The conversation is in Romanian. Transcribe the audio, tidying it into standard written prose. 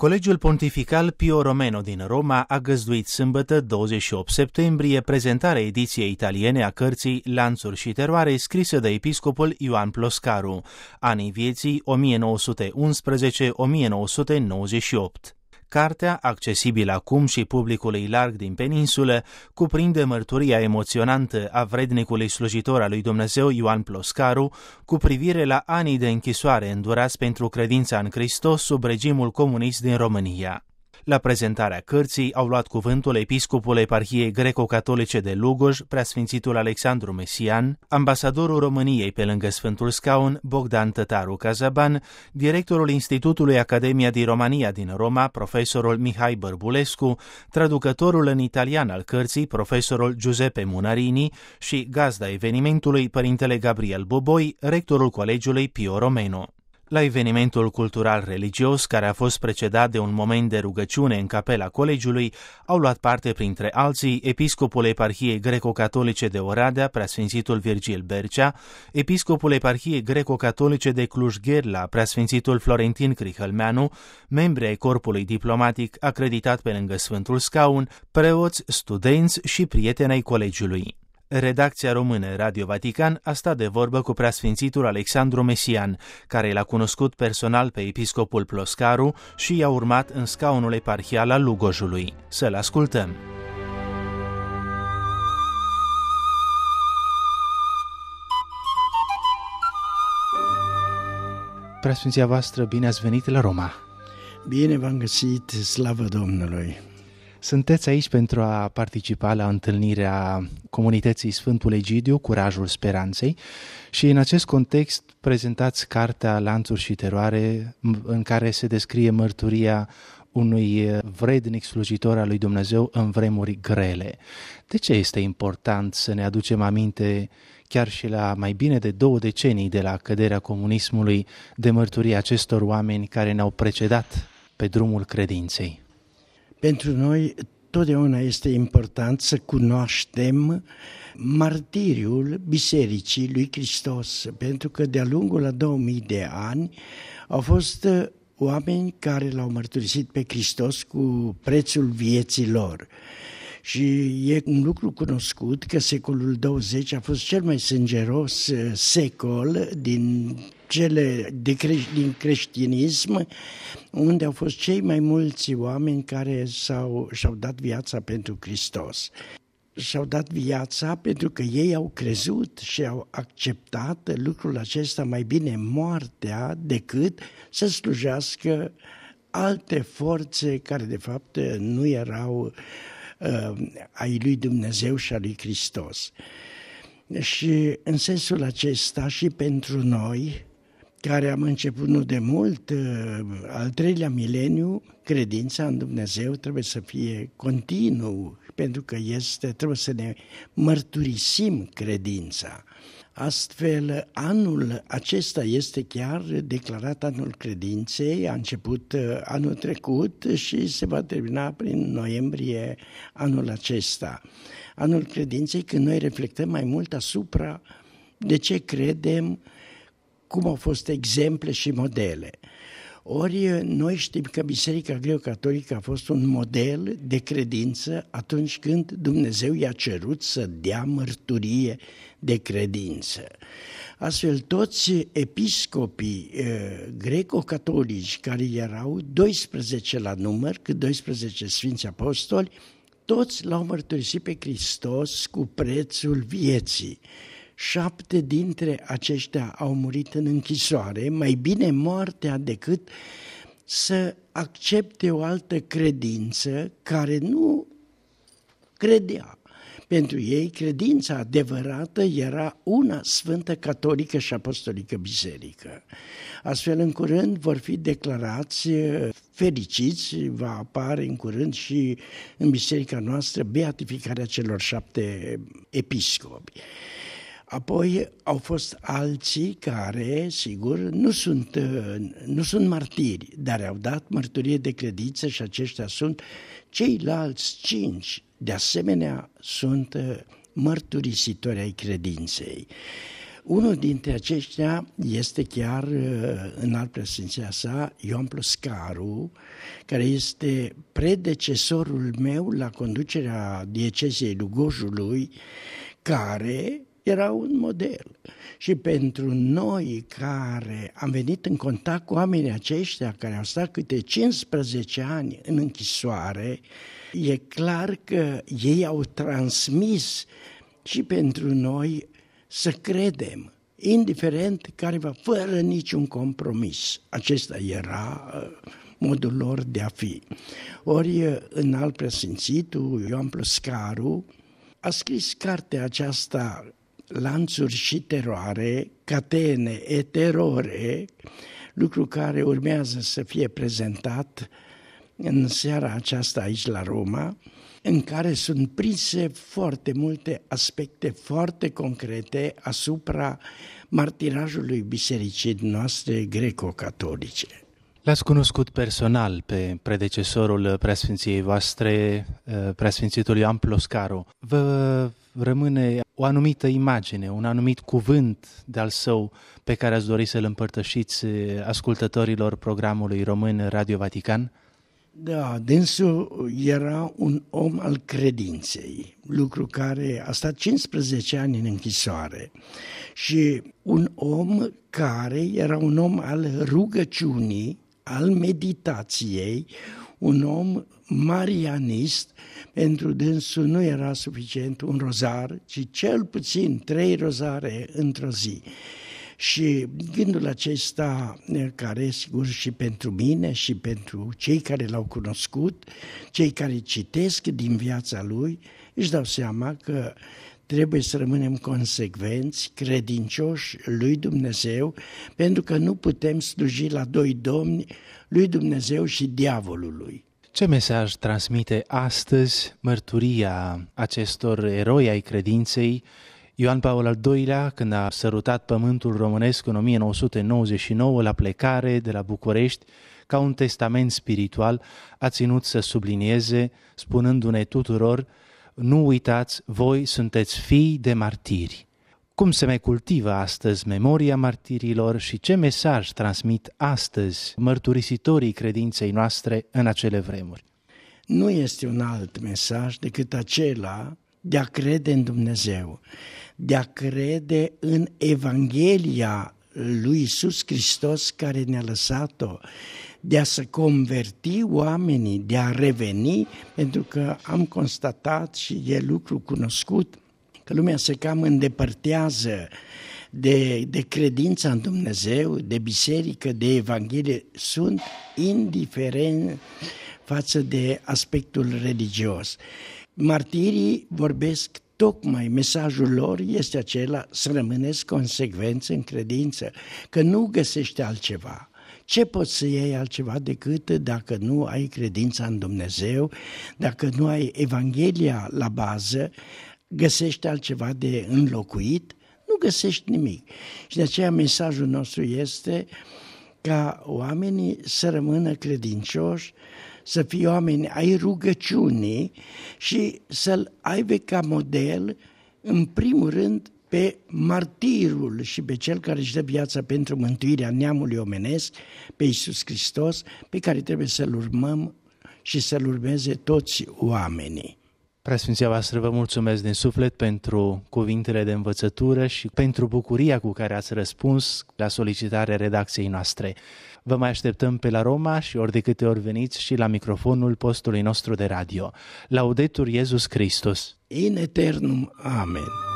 Colegiul Pontifical Pio Romano din Roma a găzduit sâmbătă, 28 septembrie, prezentarea ediției italiene a cărții Lanțuri și teroare, scrisă de episcopul Ioan Ploscaru, anii vieții 1911-1998. Cartea, accesibilă acum și publicului larg din peninsulă, cuprinde mărturia emoționantă a vrednicului slujitor al lui Dumnezeu Ioan Ploscaru cu privire la anii de închisoare îndurați pentru credința în Hristos sub regimul comunist din România. La prezentarea cărții au luat cuvântul episcopul Eparhiei Greco-Catolice de Lugoj, preasfințitul Alexandru Mesian, ambasadorul României pe lângă Sfântul Scaun, Bogdan Tătaru Cazaban, directorul Institutului Academia di Romania din Roma, profesorul Mihai Bărbulescu, traducătorul în italian al cărții, profesorul Giuseppe Munarini și gazda evenimentului, părintele Gabriel Boboi, rectorul Colegiului Pio Romano. La evenimentul cultural-religios, care a fost precedat de un moment de rugăciune în capela colegiului, au luat parte, printre alții, episcopul Eparhiei Greco-Catolice de Oradea, preasfințitul Virgil Bercea, episcopul Eparhiei Greco-Catolice de Cluj-Gherla, preasfințitul Florentin Crihălmeanu, membri ai corpului diplomatic acreditat pe lângă Sfântul Scaun, preoți, studenți și prieteni ai colegiului. Redacția română Radio Vatican a stat de vorbă cu preasfințitul Alexandru Mesian, care l-a cunoscut personal pe episcopul Ploscaru și i-a urmat în scaunul eparhial al Lugojului. Să-l ascultăm! Preasfinția voastră, bine ați venit la Roma! Bine v-am găsit, slavă Domnului! Sunteți aici pentru a participa la întâlnirea comunității Sfântul Egidiu, Curajul Speranței, și în acest context prezentați cartea Lanțuri și teroare, în care se descrie mărturia unui vrednic slujitor al lui Dumnezeu în vremuri grele. De ce este important să ne aducem aminte, chiar și la mai bine de 2 decenii de la căderea comunismului, de mărturia acestor oameni care ne-au precedat pe drumul credinței? Pentru noi totdeauna este important să cunoaștem martiriul Bisericii lui Hristos, pentru că de-a lungul a 2000 de ani au fost oameni care l-au mărturisit pe Hristos cu prețul vieții lor. Și e un lucru cunoscut că secolul 20 a fost cel mai sângeros secol din creștinism, unde au fost cei mai mulți oameni care și-au dat viața pentru Hristos. Și-au dat viața pentru că ei au crezut și au acceptat lucrul acesta, mai bine moartea decât să slujească alte forțe care de fapt nu erau ai lui Dumnezeu și a lui Hristos. Și în sensul acesta și pentru noi, care am început nu de mult, al 3-lea mileniu, credința în Dumnezeu trebuie să fie continuu, pentru că trebuie să ne mărturisim credința. Astfel, anul acesta este chiar declarat anul credinței, a început anul trecut și se va termina prin noiembrie anul acesta. Anul credinței, când noi reflectăm mai mult asupra de ce credem, cum au fost exemple și modele. Ori noi știm că Biserica Greco-Catolică a fost un model de credință atunci când Dumnezeu i-a cerut să dea mărturie de credință. Astfel, toți episcopii greco-catolici, care erau 12 la număr, cât 12 sfinți apostoli, toți l-au mărturisit pe Hristos cu prețul vieții. 7 dintre aceștia au murit în închisoare, mai bine moartea decât să accepte o altă credință care nu credea. Pentru ei, credința adevărată era una sfântă, catolică și apostolică biserică. Astfel, în curând vor fi declarați fericiți, va apare în curând și în biserica noastră beatificarea celor 7 episcopi. Apoi au fost alții care, sigur, nu sunt martiri, dar au dat mărturie de credință și aceștia sunt ceilalți 5. De asemenea, sunt mărturisitori ai credinței. Unul dintre aceștia este chiar Înaltpreasfinția sa, Ioan Ploscaru, care este predecesorul meu la conducerea dieceziei Lugojului, care era un model. Și pentru noi care am venit în contact cu oamenii aceștia care au stat câte 15 ani în închisoare, e clar că ei au transmis și pentru noi să credem, indiferent careva, fără niciun compromis. Acesta era modul lor de a fi. Ori Înaltpreasfințitul Ioan Ploscaru a scris cartea aceasta, Lanțuri și teroare, catene e terore, lucru care urmează să fie prezentat în seara aceasta aici la Roma, în care sunt prinse foarte multe aspecte foarte concrete asupra martirajului bisericii noastre greco-catolice. L-ați cunoscut personal pe predecesorul preasfinției voastre, preasfințitul Ioan Ploscaru. Vă rămâne o anumită imagine, un anumit cuvânt de-al său pe care ați dori să-l împărtășiți ascultătorilor programului român Radio Vatican? Da, dânsul era un om al credinței, lucru care a stat 15 ani în închisoare și un om care era un om al rugăciunii, al meditației, un om marianist. Pentru dânsul nu era suficient un rozar, ci cel puțin 3 rozare într-o zi. Și gândul acesta, care sigur și pentru mine și pentru cei care l-au cunoscut, cei care citesc din viața lui, își dau seama că trebuie să rămânem consecvenți, credincioși lui Dumnezeu, pentru că nu putem sluji la 2 domni, lui Dumnezeu și diavolului. Ce mesaj transmite astăzi mărturia acestor eroi ai credinței? Ioan Paul al II-lea, când a sărutat pământul românesc în 1999 la plecare de la București, ca un testament spiritual, a ținut să sublinieze, spunându-ne tuturor: nu uitați, voi sunteți fii de martiri. Cum se mai cultivă astăzi memoria martirilor și ce mesaj transmit astăzi mărturisitorii credinței noastre în acele vremuri? Nu este un alt mesaj decât acela de a crede în Dumnezeu, de a crede în Evanghelia lui Iisus Hristos care ne-a lăsat-o, de a se converti oamenii, de a reveni, pentru că am constatat și e lucru cunoscut că lumea se cam îndepărtează de credința în Dumnezeu, de biserică, de Evanghelie, sunt indiferent față de aspectul religios. Martirii vorbesc tocmai, mesajul lor este acela să rămâneți consecvenți în credință, că nu găsești altceva. Ce poți să iei altceva decât dacă nu ai credința în Dumnezeu, dacă nu ai Evanghelia la bază, găsești altceva de înlocuit? Nu găsești nimic. Și de aceea mesajul nostru este ca oamenii să rămână credincioși, să fie oameni ai rugăciunii și să-l aibă ca model, în primul rând, pe martirul și pe cel care își dă viața pentru mântuirea neamului omenesc, pe Iisus Hristos, pe care trebuie să-l urmăm și să-l urmeze toți oamenii. Preasfinția voastră, vă mulțumesc din suflet pentru cuvintele de învățătură și pentru bucuria cu care ați răspuns la solicitarea redacției noastre. Vă mai așteptăm pe la Roma și ori de câte ori veniți și la microfonul postului nostru de radio. Laudetur Iesus Christus! In eternum. Amen.